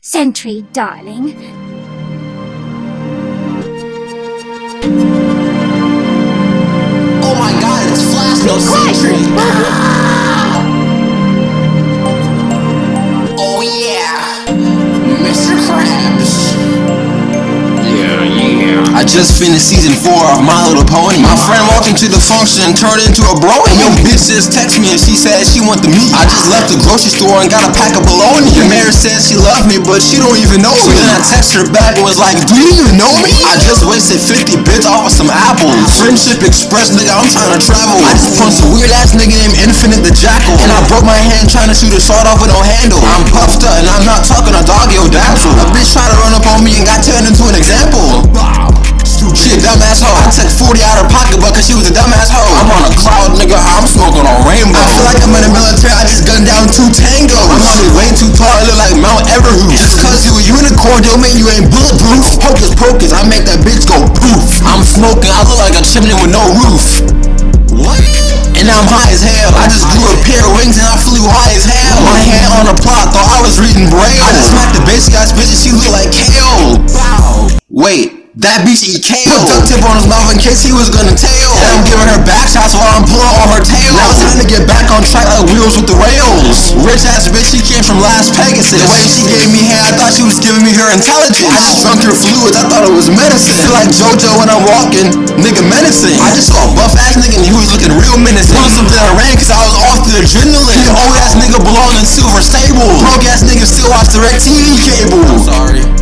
Sentry, darling. Oh my god, it's Flash, no Sentry! Oh yeah, Mr. Krabs. I just finished season 4 of My Little Pony. My friend walked into the function and turned into a bro. And yo bitch just texted me and she said she want the meat. I just left the grocery store and got a pack of bologna. The mayor said she loved me, but she don't even know me. Then I text her back and was like, do you even know me? I just wasted 50 bits off of some apples. Friendship Express, nigga, I'm trying to travel. I just punched a weird ass nigga named Infinite the Jackal. And I broke my hand trying to shoot a shot off with no handle. I'm puffed up and I'm not talking a doggy or dazzle. A bitch tried to run up on me and got turned into an example. She a dumbass hoe. I took 40 out of her pocketbook cause she was a dumbass hoe. I'm on a cloud, nigga, I'm smoking on rainbow. I feel like I'm in the military, I just gunned down 2 tangos. I'm probably way too tall, I look like Mount Everest. Just cause you a unicorn don't mean you ain't bulletproof. Hocus pocus, I make that bitch go poof. I'm smoking, I look like a chimney with no roof. What? And I'm high as hell. I just grew a pair of wings and I flew high as hell. My hand on the plot, thought I was reading Braille. I just smacked the basic ass bitch and she look like kale. Wait. That bitch eat kale. Put duct tape on his mouth in case he was gonna tail. And I'm giving her back shots while I'm pulling on her tail. Now it's time to get back on track like wheels with the rails. Rich ass bitch, she came from Las Pegasus. The way she gave me hair, I thought she was giving me her intelligence. I just drunk her fluids, I thought it was medicine. Feel like JoJo when I'm walking, nigga menacing. I just saw a buff ass nigga and he was looking real menacing. Want something I ran cause I was off the adrenaline. The old ass nigga belonged in Silver Stable. Broke ass nigga still watch DirecTV cable. I'm sorry.